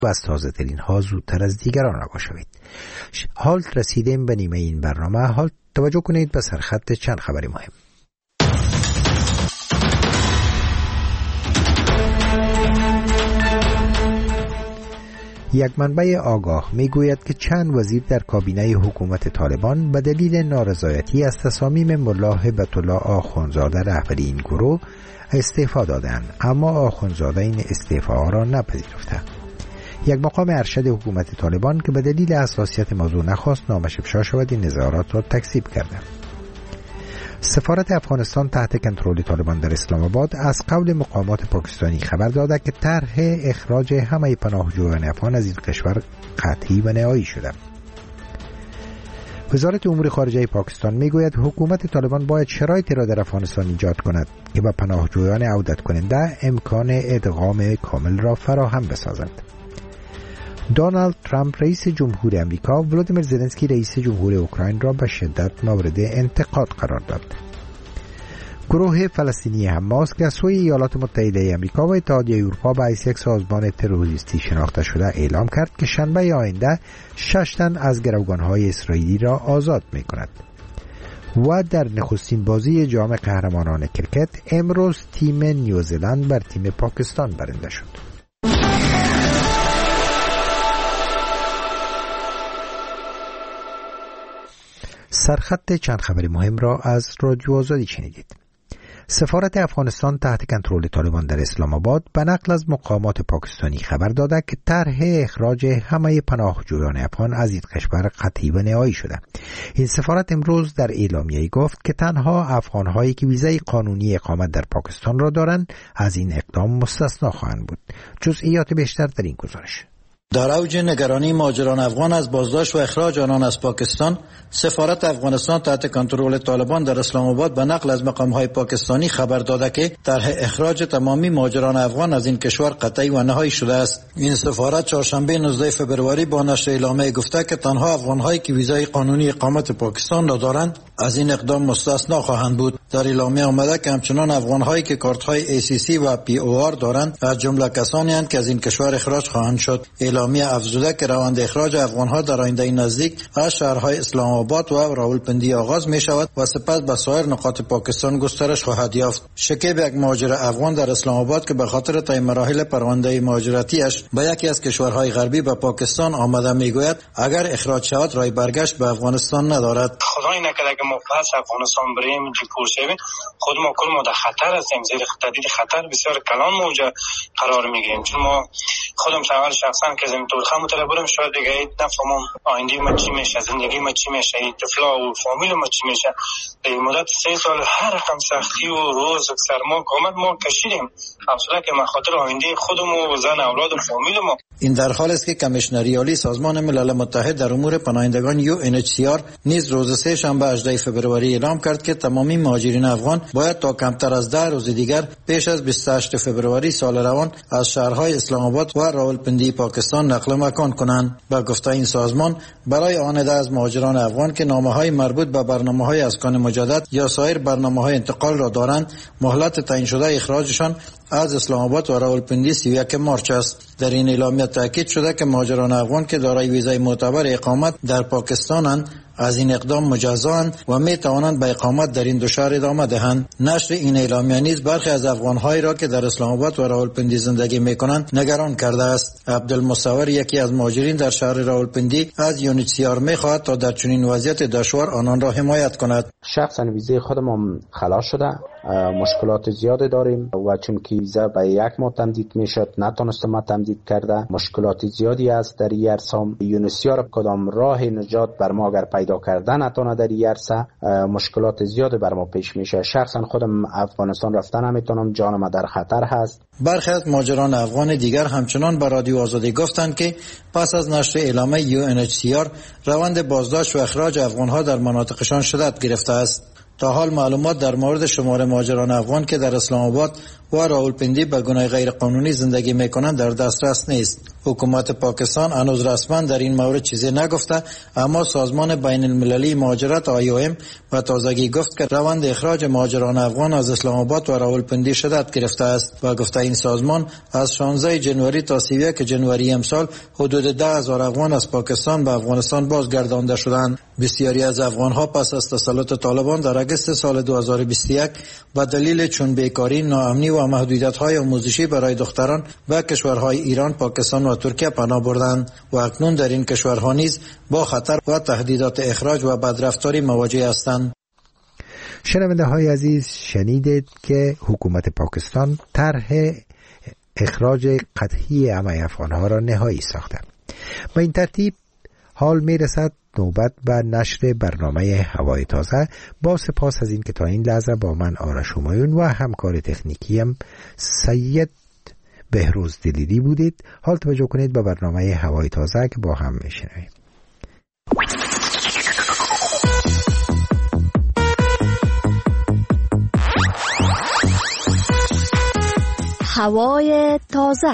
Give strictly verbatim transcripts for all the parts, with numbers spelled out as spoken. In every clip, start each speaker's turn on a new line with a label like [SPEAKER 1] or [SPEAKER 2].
[SPEAKER 1] و از تازه ترین ها زودتر از دیگران آگاه شوید. حال رسیدیم به نیمه این برنامه. حال توجه کنید به سرخط چند خبری مهم. یک منبع آگاه میگوید که چند وزیر در کابینه حکومت طالبان به دلیل نارضایتی از تصامیم ملا هبت الله آخوندزاده رهبری این گروه استعفا دادند، اما آخوندزاده این استعفا را نپذیرفته. یک مقام ارشد حکومت طالبان که به دلیل حساسیت موضوع نخواست نامش افشا شود این نظارات را تکذیب کرده. سفارت افغانستان تحت کنترل طالبان در اسلام آباد از قول مقامات پاکستانی خبر داده که طرح اخراج همه پناهجویان افغان از این کشور قطعی و نهایی شده. وزارت امور خارجه پاکستان میگوید حکومت طالبان باید شرایطی را در افغانستان ایجاد کند که به پناهجویان عودت کننده امکان ادغام کامل را فراهم بسازند. دونالد ترامپ رئیس جمهور امریکا ولودیمیر زلنسکی رئیس جمهور اوکراین را به شدت مورد انتقاد قرار داد. گروه فلسطینی حماس که از سوی ایالات متحده امریکا و اتحادیه اروپا به حیث یک سازمان تروریستی شناخته شده اعلام کرد که شنبه آینده شش تن از گروگان‌های اسرائیلی را آزاد می‌کند. و در نخستین بازی جام قهرمانان کرکت امروز تیم نیوزلند بر تیم پاکستان برنده شد. سرخط چند خبر مهم را از رادیو آزادی شنیدید. سفارت افغانستان تحت کنترل طالبان در اسلام آباد به نقل از مقامات پاکستانی خبر داده که طرح اخراج همه پناهجویان افغان از این کشور قطعی و نهایی شده. این سفارت امروز در اعلامیه‌ای گفت که تنها افغان‌هایی که ویزای قانونی اقامت در پاکستان را دارند از این اقدام مستثنا خواهند بود. جزئیات بیشتر در این گزارش.
[SPEAKER 2] در اوج نگرانی مهاجران افغان از بازداشت و اخراج آنان از پاکستان، سفارت افغانستان تحت کنترل طالبان در اسلام آباد به نقل از مقام‌های پاکستانی خبر داده که طرح اخراج تمامی مهاجران افغان از این کشور قطعی و نهایی شده است. این سفارت چهارشنبه نوزدهم فوریه با نشر اعلامیه گفته که تنها افغان‌هایی که ویزای قانونی اقامت پاکستان را دارند از این اقدام مستثنا خواهند بود. در اعلامیه آمده که همچنان افغان‌هایی که کارت‌های ای سی سی و پی او آر دارند از جمله کسانی اند که از این کشور اخراج خواهند شد. اعلامیه افزوده که روند اخراج افغان‌ها در آینده نزدیک از شهرهای اسلام آباد و راولپندی آغاز می شود و سپس به سایر نقاط پاکستان گسترش خواهد یافت. شکیب، یک مهاجر افغان در اسلام آباد که به خاطر طی مراحل پرونده مهاجرتیش به یکی از کشورهای غربی به پاکستان آمده میگوید اگر اخراج شود راه برگشت به افغانستان ندارد.
[SPEAKER 3] خدای نکرده که ما پس افغانستان بریم دیپورت شویم، خود ما کل ما در خطر هستیم، زیر تهدید خطر بسیار کلان موجه قرار میگیریم. چون ما خودم شغال شخصا که زمین تورخه متلبرم، شاید دیگه نفهمم آینده ما چی میشه، زندگی ما چی میشه، طفلا و فامیل ما چی میشه. در مدت سه سال هر رقم سختی و روز و سرما کامل ما کشیدیم، افسوس که ما خاطر آینده خودم و زن اولاد و فامیل ما.
[SPEAKER 2] این در حالی است که کمیشنری عالی سازمان ملل متحد در امور پناهندگان یو ان اچ سی آر نیز روز سه شنبه هجدهم فوریه اعلام کرد که تمامی مهاجرین افغان باید تا کمتر از ده روز دیگر پیش از بیست و هشتم فوریه سال روان از شهرهای اسلام آباد و راولپندی پاکستان نقل مکان کنند. با گفته این سازمان برای آن عده از مهاجران افغان که نامه‌های مربوط به برنامه‌های اسکان مجدد یا سایر برنامه‌های انتقال را دارند، مهلت تعیین شده اخراجشان از اسلام آباد و راولپندی سی و یک مارچ است. در این اعلامیه تاکید شده که مهاجران افغان که دارای ویزای معتبر اقامت در پاکستانند از این اقدام مجازاند و می توانند به اقامت در این دو شهر ادامه دهند. نشر این اعلامیه نیز برخی از افغان‌هایی را که در اسلام آباد و راولپندی زندگی می‌کنند نگران کرده است. عبدالمصور، یکی از مهاجرین در شهر راولپندی، از یو ان اچ سی آر می‌خواهد تا در چنین وضعیت دشوار آنان را حمایت کند.
[SPEAKER 4] شخصا ویزای خودم خلاص شده، مشکلات زیاده داریم و چون که ویزا به یک ماه تمدید میشد نتونستم تمدید کرده. مشکلات زیادی است در این عرصه. یو ان اچ سی آر کدام راه نجات بر ما اگر پیدا کرده نتونه در این عرصه، مشکلات زیاده بر ما پیش میشه. شخصا خودم افغانستان رفتن نمیتونم، جانم در خطر هست.
[SPEAKER 2] برخی از مهاجران افغان دیگر همچنان به رادیو آزادی گفتند که پس از نشر اعلامیه یو ان اچ سی آر روند بازداشت و اخراج افغانها در مناطقشان شدت گرفته است. تا حال معلومات در مورد شمار مهاجران افغان که در اسلام آباد و راولپندی به گونه غیر قانونی زندگی میکنند در دسترس نیست. حکومت پاکستان هنوز رسما در این مورد چیزی نگفته، اما سازمان بین المللی مهاجرت آی او ام و تازگی گفت که روند اخراج مهاجران افغان از اسلام آباد و راولپندی شدت گرفته است و گفته این سازمان از شانزده جنوری تا سی و یک جنوری امسال حدود ده هزار افغان از پاکستان به افغانستان بازگردانده شدند. بسیاری از افغانها پس از تسلط طالبان در اگست سال دو هزار و بیست و یک به دلیل چون بیکاری، ناامنی و محدودیت‌های آموزشی برای دختران به کشورهای ایران، پاکستان و ترکیه پناه بردند و اکنون در این کشورها نیز با خطر و تهدیدات اخراج و بدرفتاری مواجه هستند.
[SPEAKER 1] شنونده های عزیز، شنیدید که حکومت پاکستان طرح اخراج قطعی همه افغانها را نهایی ساخته. با این ترتیب حال می رسد نوبت به نشر برنامه هوای تازه. با سپاس از این که تا این لحظه با من آرش همایون و همکار تکنیکیم سید بهروز دلیری بودید. حال توجه کنید به برنامه هوای تازه که با هم می شنویم.
[SPEAKER 5] هوای تازه.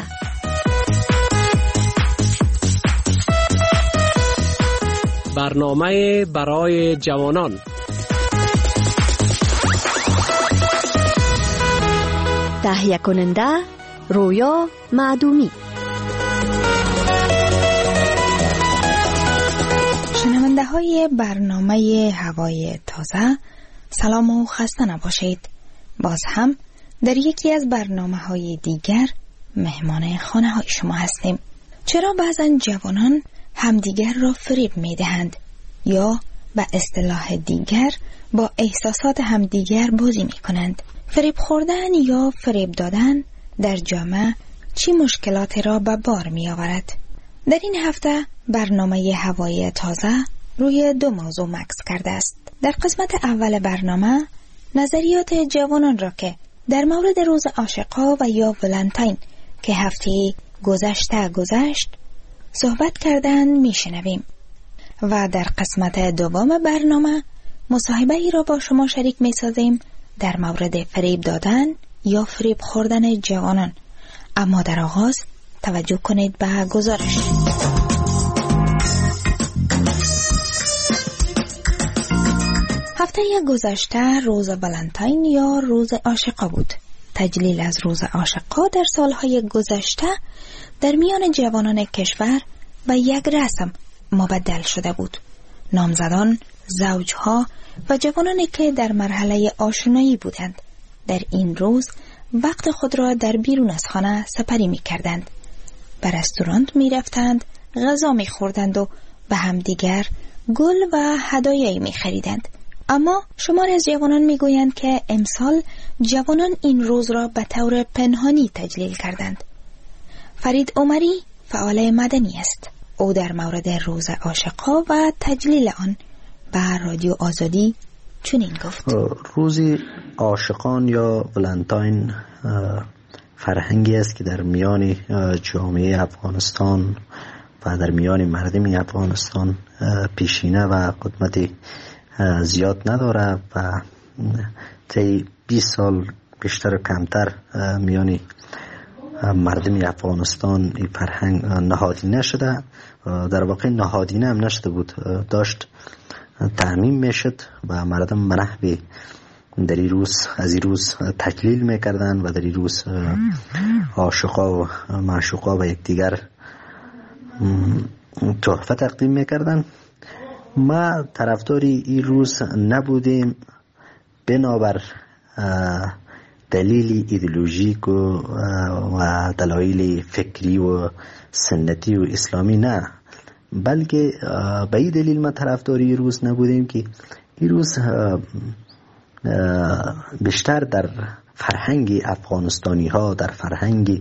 [SPEAKER 6] برنامه برای جوانان.
[SPEAKER 5] تهیه کننده رویا معدومی.
[SPEAKER 7] شنونده های برنامه هوای تازه، سلام و خسته نباشید. باز هم در یکی از برنامه های دیگر مهمان خانه های شما هستیم. چرا بعضا جوانان همدیگر را فریب می دهند یا به اصطلاح دیگر با احساسات همدیگر بازی می کنند؟ فریب خوردن یا فریب دادن در جامعه چی مشکلاتی را به بار می آورد؟ در این هفته برنامه هوای تازه روی دو موضوع مکس کرده است. در قسمت اول برنامه نظریات جوانان را که در مورد روز عاشقا و یا ولنتاین که هفته گذشته گذشت صحبت کردن میشنویم و در قسمت دوم برنامه مصاحبه ای را با شما شریک میسازیم در مورد فریب دادن یا فریب خوردن جوانان. اما در آغاز توجه کنید به گزارش. هفته گذشته روز ولنتاین یا روز عاشقا بود. تجلیل از روز عاشقا در سالهای گذشته در میان جوانان کشور به یک رسم مبدل شده بود. نامزدان، زوجها و جوانانی که در مرحله آشنایی بودند در این روز وقت خود را در بیرون از خانه سپری می کردند. به رستوران می رفتند، غذا می خوردند و به همدیگر گل و هدایایی می خریدند. اما شمار از جوانان می گویند که امسال جوانان این روز را به طور پنهانی تجلیل کردند. فرید عمری فعال مدنی است. او در مورد روز عاشقا و تجلیل آن به رادیو آزادی چنین گفت:
[SPEAKER 4] روز عاشقان یا ولنتاین فرهنگی است که در میان جامعه افغانستان و در میان مردم افغانستان پیشینه و قدمت زیاد نداره و طی بیست سال بیشتر و کمتر میان مردم افغانستان این فرهنگ نهادینه شده. در واقع نهادینه هم نشده بود، داشت تعمیم میشد و مردم منحوی در این روز از این روز تجلیل میکردن و در این روز عاشقا و معشوقا و یکدیگر تحفه تقدیم میکردن. ما طرفداری این روز نبودیم بنابر دلیل ایدئولوژیک و دلایل فکری و سنتی و اسلامی نه، بلکه به این دلیل ما طرفداری این روز نبودیم که این روز بیشتر در فرهنگ افغانستانی ها، در فرهنگ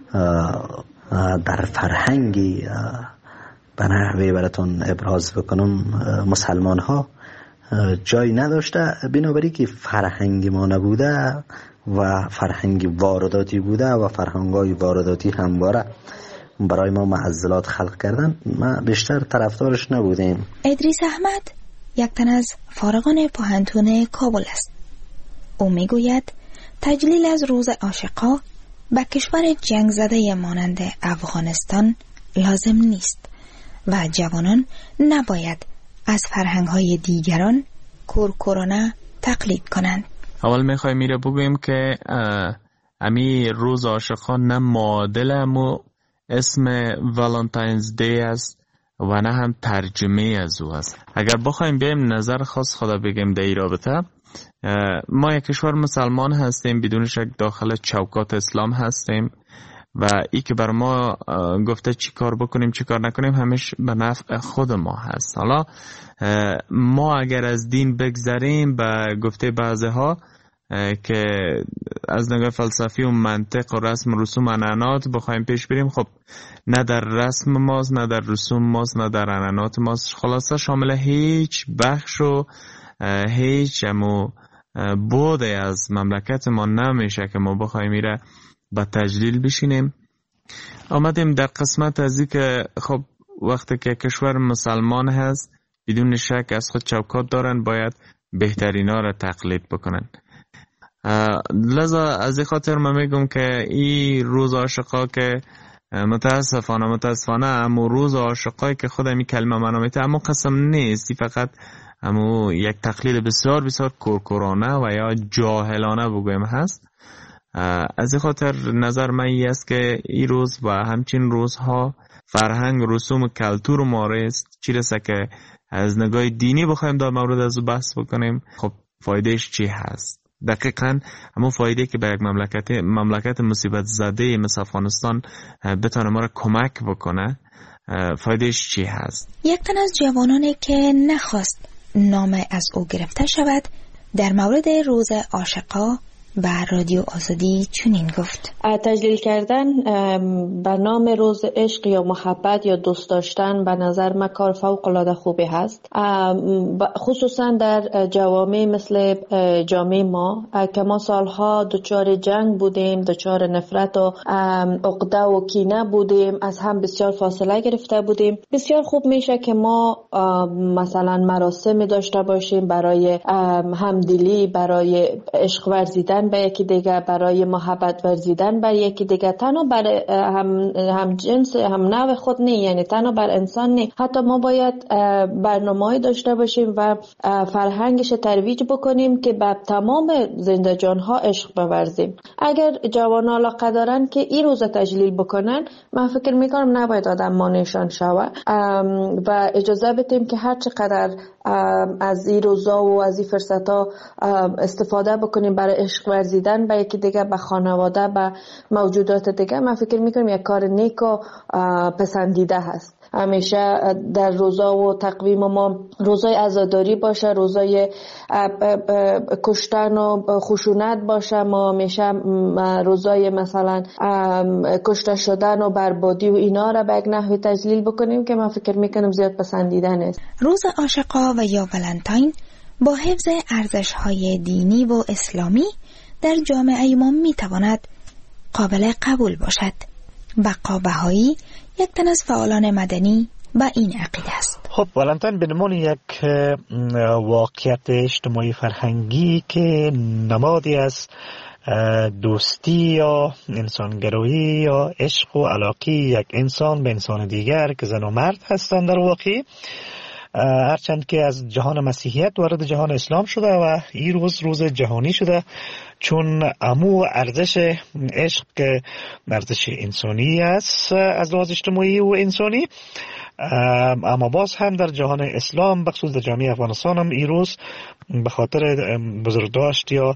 [SPEAKER 4] در فرهنگ به نحوی براتون ابراز بکنم مسلمان ها جای نداشته، بنابراین که فرهنگ ما نبوده و فرهنگ وارداتی بوده و فرهنگای وارداتی همواره برای ما معضلات خلق کردن، ما بیشتر طرفدارش نبودیم.
[SPEAKER 7] ادریس احمد یک تن از فارغان پوهنتون کابل است. او میگوید تجلیل از روز عاشقا به کشور جنگ زده مانند افغانستان لازم نیست و جوانان نباید از فرهنگ‌های دیگران کورکورانه تقلید کنند.
[SPEAKER 8] اول میخوای میره بگویم که امی روز عاشقان نه معادل امو اسم والنتاینز دی است و نه هم ترجمه از او است. اگر بخوایم بیم نظر خاص خدا بگیم در این رابطه، ما یک کشور مسلمان هستیم، بدون شک داخل چوکات اسلام هستیم و ای که بر ما گفته چی کار بکنیم چی کار نکنیم همیشه به نفع خود ما هست. حالا ما اگر از دین بگذریم به گفته بعضی ها که از نگاه فلسفی و منطق و رسم و رسوم عنعنات بخوایم پیش بریم، خب نه در رسم ماست نه در رسوم ماست نه در عنعنات ماست، خلاصه شامل هیچ بخش و هیچ امو بوده از مملکت ما نمیشه که ما بخوایم میره با تجلیل بشینیم. آمدیم در قسمت از این که خب وقتی که کشور مسلمان هست بدون شک از خود چوکات دارن، باید بهترین ها را تقلید بکنن. لذا از این خاطر من میگم که این روز عاشقا که متاسفانه متاسفانه امو روز عاشقایی که خود می کلمه منامیته امو قسم نیست، فقط امو یک تقلید بسیار بسیار کورکورانه و یا جاهلانه بگویم هست. از این خاطر نظر من این است که این روز و همچین روزها فرهنگ رسوم و کلتور مارست چی رسه که از نگاه دینی بخوایم در مورد از بحث بکنیم، خب فایدهش چی هست؟ دقیقاً همون فایده که به یک مملکت مملکت مصیبت زده مثل افغانستان بتونه ما را کمک بکنه، فایدهش چی هست؟
[SPEAKER 7] یک تن از جوانانی که نخواست نام از او گرفته شود در مورد روز عاشقا و رادیو آزادی چنین گفت:
[SPEAKER 9] تجلیل کردن به نام روز عشق یا محبت یا دوست داشتن به نظر من کار فوق العاده خوبی هست، خصوصا در جوامع مثل جامعه ما که ما سالها دچار جنگ بودیم، دچار نفرت و عقده و کینه بودیم، از هم بسیار فاصله گرفته بودیم. بسیار خوب میشه که ما مثلا مراسمی داشته باشیم برای همدلی، برای عشق ورزیدن به یکی دیگه، برای محبت ورزیدن بر یکی دیگه، تنها بر هم, هم جنس هم نوع خود نه، یعنی تنها بر انسان نه، حتی ما باید برنامه‌ای داشته باشیم و فرهنگش ترویج بکنیم که به تمام زنده جانها عشق بورزیم. اگر جوانان علاقه دارن که این روز تجلیل بکنن، من فکر میکنم نباید آدم مانعشان شود و اجازه بدیم که هر چقدر از این روزا و از این فرصتها استفاده بکنیم برای عشق ورزیدن به یکی دیگه، به خانواده، به موجودات دیگه. من فکر میکنم یک کار نیک و پسندیده هست. همیشه در روزا و تقویم ما روزای عزاداری باشه، روزای کشتن و خشونت باشه، ما همیشه روزای مثلا کشته شدن و بربادی و اینا را به یک نحوی تجلیل بکنیم که من فکر میکنم زیاد پسندیده نیست.
[SPEAKER 7] روز عاشقا و یا ولنتاین با حفظ ارزش‌های دینی و اسلامی در جامعه ما میتواند قابل قبول باشد. بقا بهایی یک تن از فعالان مدنی با این عقیده است.
[SPEAKER 10] خب ولنتاین به نمون یک واقعیت اجتماعی فرهنگی که نمادی از دوستی یا انسانگرایی یا عشق و علاقه یک انسان به انسان دیگر که زن و مرد هستند در واقع، هرچند که از جهان مسیحیت وارد جهان اسلام شده و این روز روز جهانی شده، چون امو ارزش عشق که ارزش انسانی است از لحاظ اجتماعی و انسانی، اما باز هم در جهان اسلام بخصوص در جامعه افغانستان هم این روز به خاطر بزرگداشت یا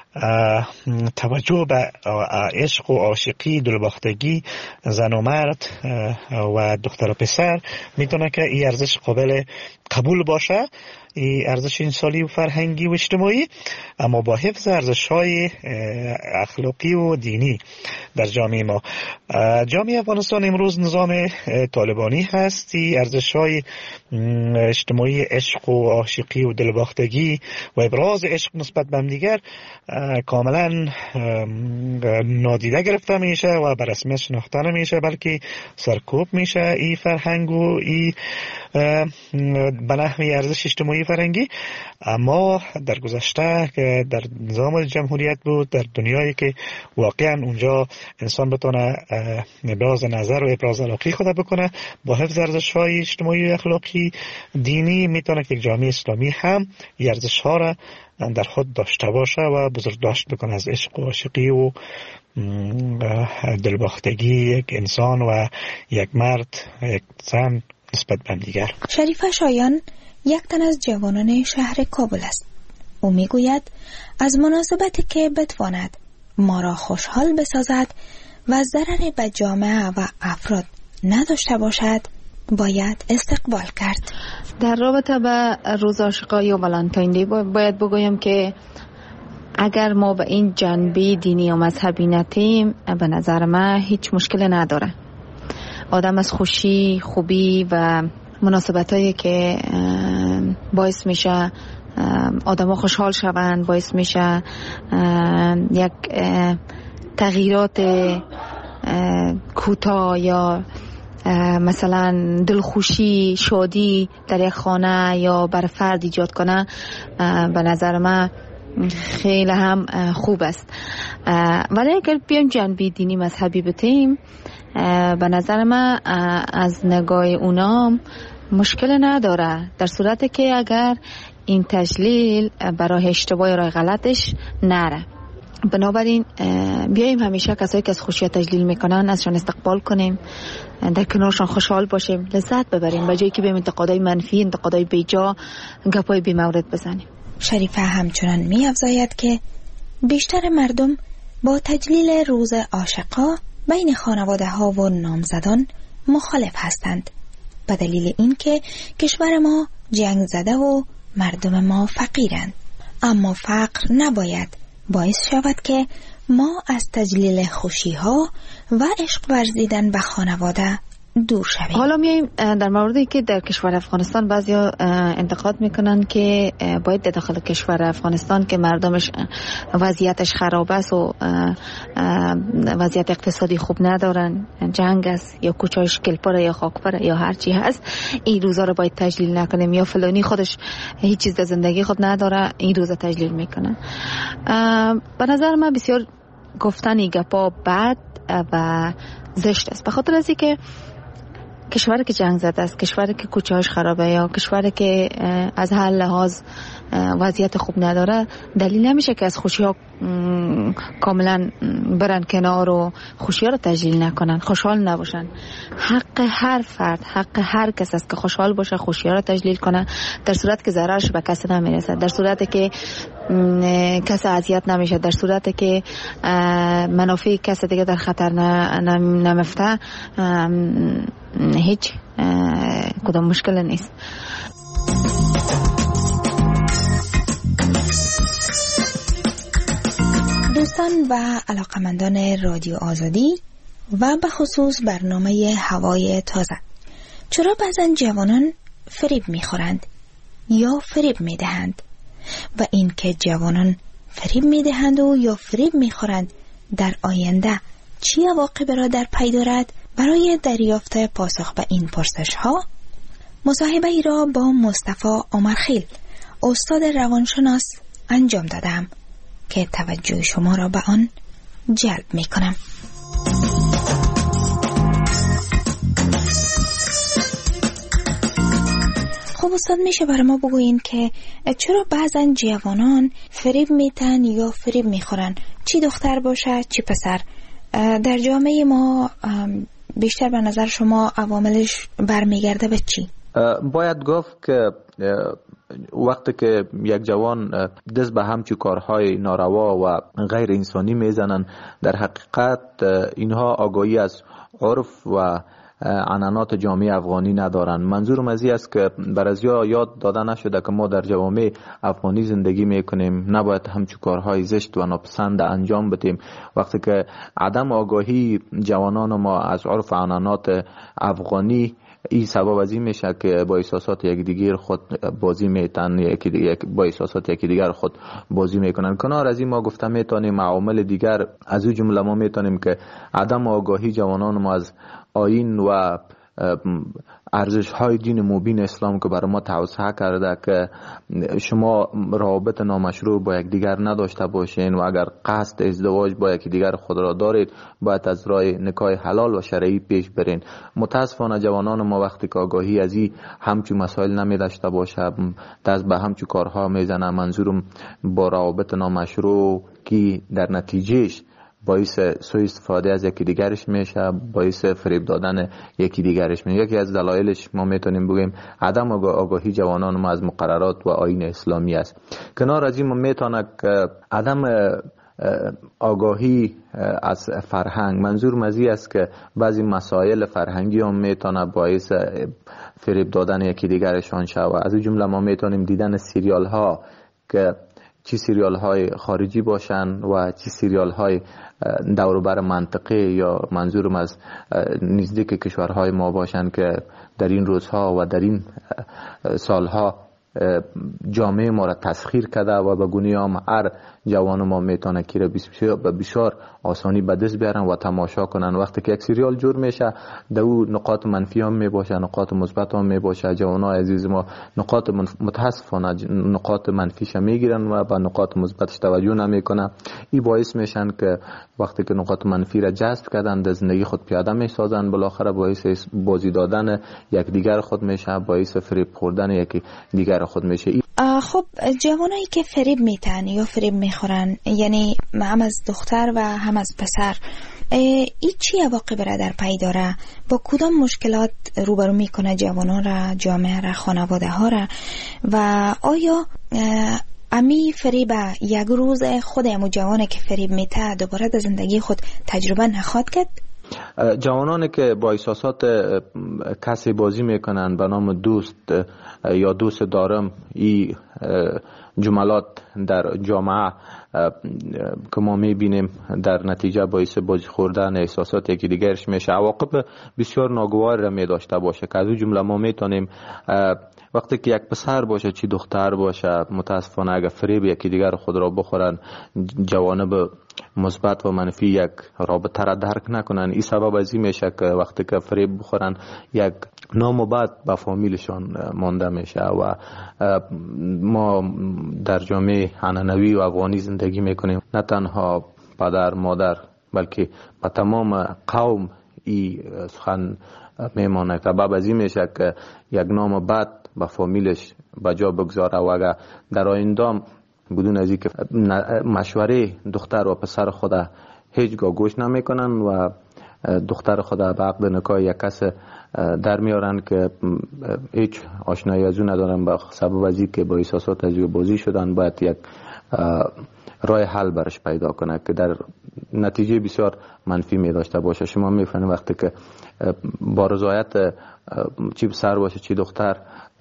[SPEAKER 10] توجه به عشق و عاشقی، دلباختگی زن و مرد و دختر و پسر میتونه که این ارزش قابل قبول باشه، این ارزش انسانی و فرهنگی و اجتماعی، اما با حفظ ارزش‌های اخلاقی و دینی در جامعه ما. جامعه افغانستان امروز نظام طالبانی هست، ارزش‌های اجتماعی عشق و عاشقی و دلباختگی و ابراز عشق نسبت به همدیگر کاملا نادیده گرفته میشه و به رسمیت شناخته نمیشه، بلکه سرکوب میشه این فرهنگ و این به نحوی ارزش اجتماعی فرهنگی. ما در گذشته که در نظام جمهوریت بود، در دنیایی که واقعا اونجا انسان بتونه ابراز نظر و ابراز علاقه خود بکنه با حفظ ارزش‌های اجتماعی و اخلاقی دینی، میتونه که جامعه اسلامی هم ارزش‌ها را در خود داشته باشه و بزرگداشت بکنه از عشق و عاشقی و دلباختگی یک انسان و یک مرد یک زن نسبت به دیگر.
[SPEAKER 7] شریفه شایان یک تن از جوانان شهر کابل است. او میگوید از مناسبتی که بتواند ما را خوشحال بسازد و ضرری به جامعه و افراد نداشته باشد باید استقبال کرد.
[SPEAKER 9] در رابطه با روز عاشقان یا ولنتاین دی باید بگویم که اگر ما به این جنبه دینی و مذهبی نتیم، به نظر من هیچ مشکل نداره. آدم از خوشی، خوبی و مناسبتایی که باعث میشه آدم ها خوشحال شوند، باعث میشه یک تغییرات کوتاه یا مثلا دلخوشی، شادی در یک خانه یا بر فرد ایجاد کنه، به نظر من خیلی هم خوب است. ولی اگر بیایم جنبه دینی مذهبی بتیم، به نظر من از نگاه اونا مشکل نداره، در صورتی که اگر این تجلیل برای اشتباه راه غلطش نره. بنابراین بیاییم همیشه کسایی که از خوشی تجلیل میکنن ازشان استقبال کنیم، در کنارشان خوشحال باشیم، لذت ببریم، به جایی که بیم انتقادای منفی، انتقادای بیجا، گپای بی مورد بزنیم.
[SPEAKER 7] شریفه همچنان می افزاید که بیشتر مردم با تجلیل روز عاشقا بین خانواده ها و نامزدان مخالف هستند، به دلیل اینکه کشور ما جنگ زده و مردم ما فقیرند. اما فقر نباید باعث شود که ما از تجلیل خوشی ها و عشق ورزیدن به خانواده دور شویم.
[SPEAKER 9] حالا میایم در موردی که در کشور افغانستان بعضیا انتقاد میکنن که باید در داخل کشور افغانستان که مردمش وضعیتش خراب است و وضعیت اقتصادی خوب ندارن، جنگ است یا کوچه‌اش گلپره یا خاکپره یا هر چی هست، این روزا رو باید تجلیل نکنیم، یا فلانی خودش هیچ چیز در زندگی خود نداره این روزا تجلیل میکنه. به نظر من بسیار گفتن این گپا بد و زشت است، به خاطر از اینکه کشوری که جنگ زده است، کشوری که کوچه‌اش خرابه یا کشوری که از هر لحاظ وضعیت خوب نداره، دلیل نمیشه که از خوشی ها کاملا برن کنار و خوشی ها رو تجلیل نکنن، خوشحال نباشن. حق هر فرد، حق هر کس است که خوشحال باشه، خوشی ها رو تجلیل کنه، در صورت که ضررش به کسی نمیرسه، در صورتی که کسی اذیت نمیشه، در صورتی که منافع کسی دیگه در خطر نمیفته، هیچ کدام مشکل نیست.
[SPEAKER 7] دوستان و علاقمندان رادیو آزادی و به خصوص برنامه هوای تازه، چرا بعضن جوانان فریب میخورند یا فریب میدهند و این که جوانان فریب میدهند و یا فریب میخورند در آینده چی عواقبی را در پی دارد؟ برای دریافت پاسخ به این پرسش ها مصاحبه ای را با مصطفی عمرخیل، استاد روانشناس انجام دادم که توجه شما را به آن جلب می کنم. خب استاد، میشه برای ما بگوین که چرا بعضن جوانان فریب میتن یا فریب میخورن، چی دختر باشه چی پسر؟ در جامعه ما بیشتر به نظر شما عواملش برمیگرده به چی؟
[SPEAKER 4] باید گفت که وقتی که یک جوان دست به همچون کارهای ناروا و غیر انسانی میزنن، در حقیقت اینها آگاهی از عرف و عنعنات جامعه افغانی ندارن. منظورم از این است که برازیا یاد داده نشده که ما در جوامع افغانی زندگی میکنیم، نباید همچون کارهای زشت و ناپسند انجام بدیم. وقتی که عدم آگاهی جوانان ما از عرف و عنعنات افغانی این سبب از این میشه که با احساسات یک دیگر خود بازی میتن، یکی دیگر با احساسات یکی دیگر خود بازی میکنن. کنار از این ما گفته میتونیم عوامل دیگر از او جمله ما میتونیم که عدم آگاهی جوانان ما از آیین و
[SPEAKER 11] ارزش های دین مبین اسلام که برای ما توسعه کرده که شما روابط نامشروع با یک دیگر نداشته باشین و اگر قصد ازدواج با یک دیگر خود را دارید باید از راه نکاح حلال و شرعی پیش برین. متاسفانه جوانان ما وقتی که آگاهی از این همچون مسائل نمی داشته باشه دست به همچون کارها میزنه. منظورم با روابط نامشروع که در نتیجهش باعث سوء استفاده از یکی دیگرش میشه، باعث فریب دادن یکی دیگرش میشه. یکی از دلایلش ما میتونیم بگیم عدم آگاهی جوانان ما از مقررات و آیین اسلامی است. کنار از این ما میتونه که عدم آگاهی از فرهنگ، منظور مزی است که بعضی مسائل فرهنگی هم میتونه باعث فریب دادن یکی دیگرشان شود. از جمله ما میتونیم دیدن سریال ها که چی سریال های خارجی باشن و چی سریال های دوروبر منطقه یا منظورم از نزدیک کشورهای ما باشن که در این روزها و در این سالها جامعه ما را تسخیر کرده و به گونه هم هر جوان ما میتونه که را به بسیار آسانی به دست بیارن و تماشا کنن. وقتی که یک سریال جور میشه در او نقاط منفی هم میباشه، نقاط مثبت هم میباشه. جوانای عزیز ما نقاط متاسفانه نقاط منفیش میگیرن و به نقاط مثبتش توجه نمیکنن. این باعث میشن که وقتی که نقاط منفی را جذب کردن در زندگی خود پیاده میسازن، بالاخره باعث بازی دادن یک دیگر خود میشه، باعث فریب خوردن یک دیگر خود میشه.
[SPEAKER 7] خب جوانایی که فریب میتن یا فریب میخورن، یعنی هم از دختر و هم از پسر، این چی عواقب را در پی داره؟ با کدام مشکلات روبرو میکنه جوانان را، جامعه را، خانواده ها را؟ و آیا امی فریب یک روز خود امو جوانه که فریب میته دوباره در زندگی خود تجربه نخواد کرد؟
[SPEAKER 11] جوانانی که با احساسات کسی بازی میکنن به نام دوست یا دوست دارم، این جملات در جامعه که ما میبینیم در نتیجه باعث بازی خوردن احساسات یکی دیگرش میشه، عواقب بسیار ناگوار را می داشته باشه. که از اون جمله ما میتونیم وقتی که یک پسر باشه چی دختر باشه، متاسفانه اگر فریب یکی دیگر خود را بخورن، جوانب مثبت و منفی یک رابطه را درک نکنن، این سبب از این میشه که وقتی که فریب بخورن یک نام و بد به فامیلشان مانده میشه. و ما در جامعه عنعنوی و افغانی زندگی میکنیم، نه تنها پدر مادر بلکه به تمام قوم این سخن میمانه که سبب از این میشه که یک نام بد به فامیلش بجا بگذاره و اگر در آیندام بدون از اینکه مشوره دختر و پسر خود هیچگاه گوش نمیکنن و دختر خود به عقد نکاح یک کس در میارن که هیچ آشنایی از او ندارن، به سبب از اینکه با احساسات از او بازی شدن، باید یک راه حل برش پیدا کنه که در نتیجه بسیار منفی می داشته باشه. شما میفهمید وقتی که با رضایت چی پسر باشه چی دختر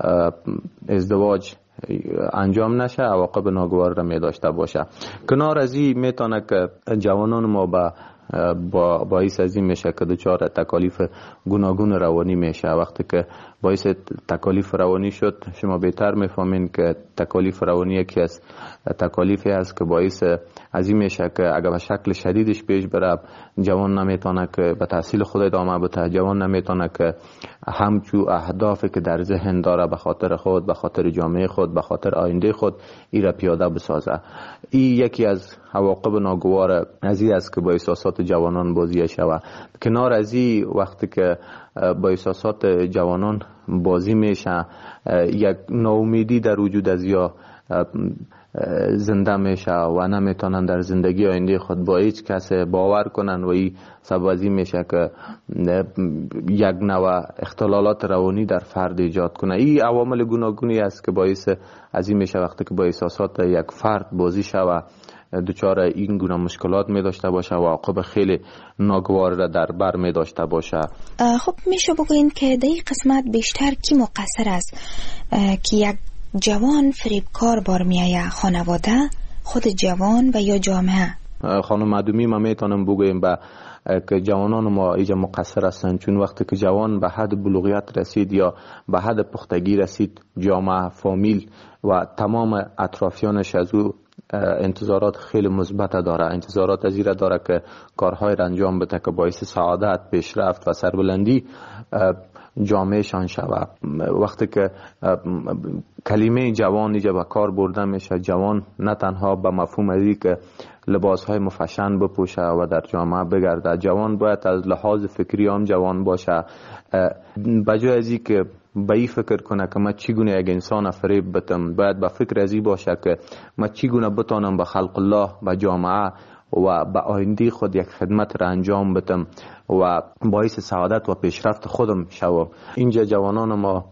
[SPEAKER 11] ازدواج انجام نشه، عواقب ناگوار را می داشته باشه. کنار از این میتونه که جوانان ما با با باعث از این میشه که دچار تکالیف گوناگون روانی میشه. وقتی که باعث تکالیف روانی شد، شما بهتر میفهمین که تکالیف روانی یکی از تکالیفی است که باعث از این میشه که اگر به شکل شدیدش پیش بره، جوان نمیتونه که به تحصیل خود ادامه بده، جوان نمیتونه که همچو اهدافی که در ذهن داره به خاطر خود، به خاطر جامعه خود، به خاطر آینده خود ای را پیاده بسازه. این یکی از عواقب ناگوار از این است که با احساسات جوانان بازی شود. کنار از این وقتی که با احساسات جوانان بازی میشه، یک ناامیدی در وجود از یا زنده میشه و نمیتونن در زندگی آینده خود با هیچ کس باور کنن و این سبب از این میشه که یک نوع اختلالات روانی در فرد ایجاد کنه. این عوامل گوناگونی است که باعث از این میشه وقتی که با احساسات یک فرد بازی شوه دچار این گونه مشکلات می داشته باشه و عواقب خیلی ناگوار را در بر می داشته باشه.
[SPEAKER 7] خب میشه بگوین که در این قسمت بیشتر کی مقصر است که یک جوان فریبکار بار میایه؟ خانواده، خود جوان و یا جامعه؟
[SPEAKER 11] خانم معدومی ما میتونم بگویم با که جوانان ما ایجا مقصر هستند، چون وقتی که جوان به حد بلوغیت رسید یا به حد پختگی رسید، جامعه، فامیل و تمام اطرافیانش از او انتظارات خیلی مثبت داره، انتظارات از این داره که کارهای را انجام بده که باعث سعادت، پیشرفت و سربلندی جامعهشان شود. وقتی که کلمه جوان اینجا به کار برده میشه، جوان نه تنها به مفهوم ازی که لباس های مفشن بپوشه و در جامعه بگرده، جوان باید از لحاظ فکری هم جوان باشه، بجای ازی که به این فکر کنه که من چگونه یک انسان فریب بتم، باید به فکر ازی باشه که من چگونه بتانم به خلق الله، به جامعه و به آینده خود یک خدمت را انجام بدم و باعث سعادت و پیشرفت خودم شوم. اینجا جوانان ما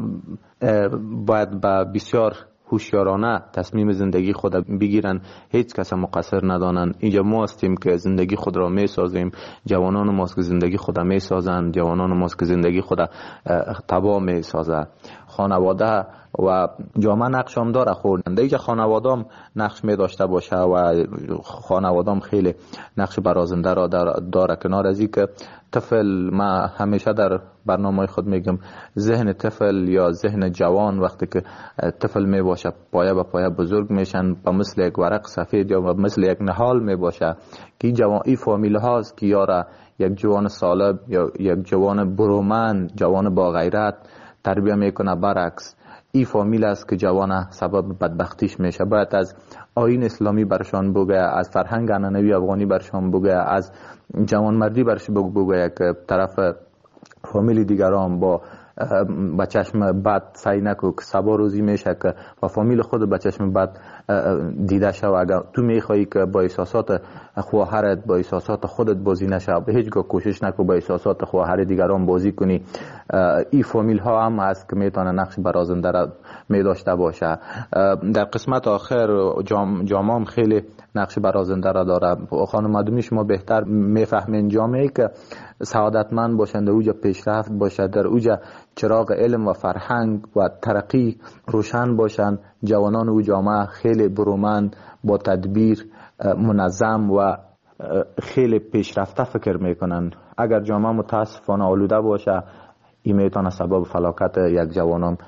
[SPEAKER 11] باید به بسیار هوشیارانه تصمیم زندگی خود بگیرن، هیچ کس مقصر ندانن. اینجا ما هستیم که زندگی خود را می سازیم، جوانان ماست که زندگی خود می سازن، جوانان ماست که زندگی خود تباه می سازه. خانواده و جامعه نقش هم داره، خورده ای که خانواده هم نقش می داشته باشه و خانواده هم خیلی نقش برازنده را داره. کنار از این که طفل، ما همیشه در برنامه خود میگم ذهن طفل یا ذهن جوان وقتی که طفل می باشه پایه به پایه بزرگ میشن، به مثل یک ورق سفید یا مثل یک نهال می باشه که جوان ای فامیل هاست که یاره یک جوان سالب یا یک جوان برومند، جوان با غیرت تربیه میکنه. برعکس ای فامیل است که جوان سبب بدبختیش میشه. باید از آیین اسلامی برشان بگه، از فرهنگ عنعنوی افغانی برشان بگه، از جوانمردی برش بگه که طرف فامیل دیگران با با چشم بد سعی نکو که سبا روزی میشه که با فامیل خود با چشم بد دیده شو. اگر تو میخوایی که با احساسات خواهرت با احساسات خودت بازی نشه، به هیچ گاه کوشش نکو با احساسات خواهر دیگران بازی کنی. این فامیل ها هم هست که میتونه نقش برازنده را می داشته باشه. در قسمت آخر جام جامعه خیلی نقش برازنده را داره. خانم مدومی شما بهتر میفهمین جامعه که سعادتمند باشند، در اوجا پیشرفت باشد، در اوجا چراغ علم و فرهنگ و ترقی روشن باشند، جوانان او جامعه خیلی برومند، با تدبیر، منظم و خیلی پیشرفته فکر میکنن. اگر جامعه متاسفانه آلوده باشه، این میتونه سبب فلاکت یک جوانان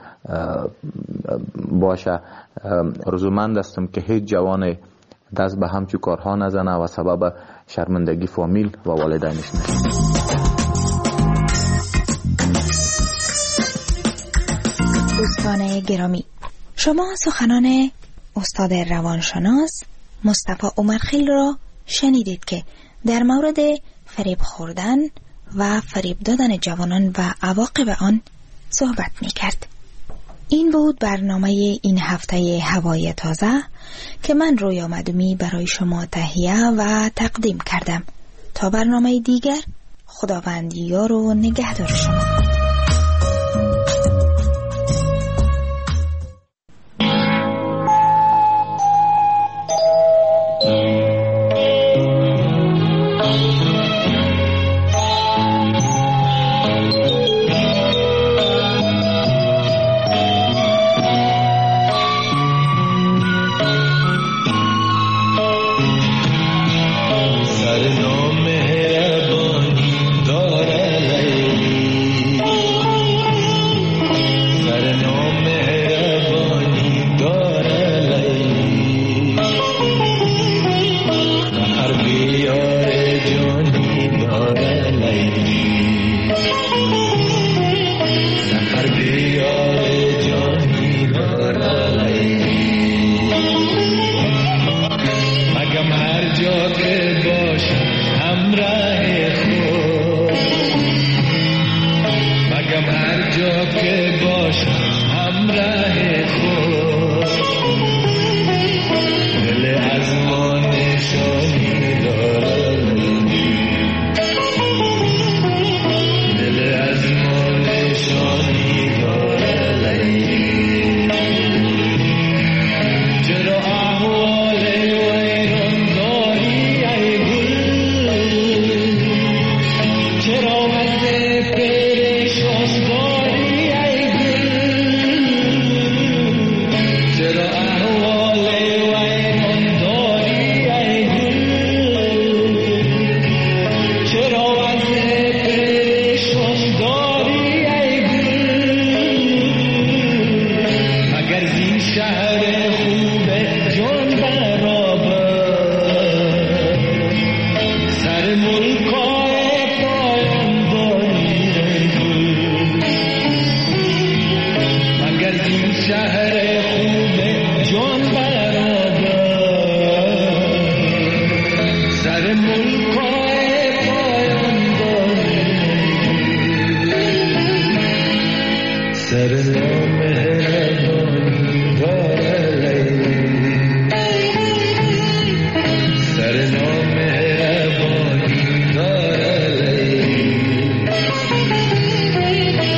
[SPEAKER 11] باشه. رضامند هستم که هیچ جوان دست به همچو کارها نزنه و سبب شرمندگی فامیل و والدینش نشه.
[SPEAKER 7] دوستان گرامی، شما سخنان استاد روانشناس مصطفی عمرخیل را شنیدید که در مورد فریب خوردن و فریب دادن جوانان و عواقب آن صحبت می کرد. این بود برنامه این هفته هوای تازه که من رویا مدومی برای شما تهیه و تقدیم کردم. تا برنامه دیگر، خداوند یار و نگهدار شما.
[SPEAKER 12] سر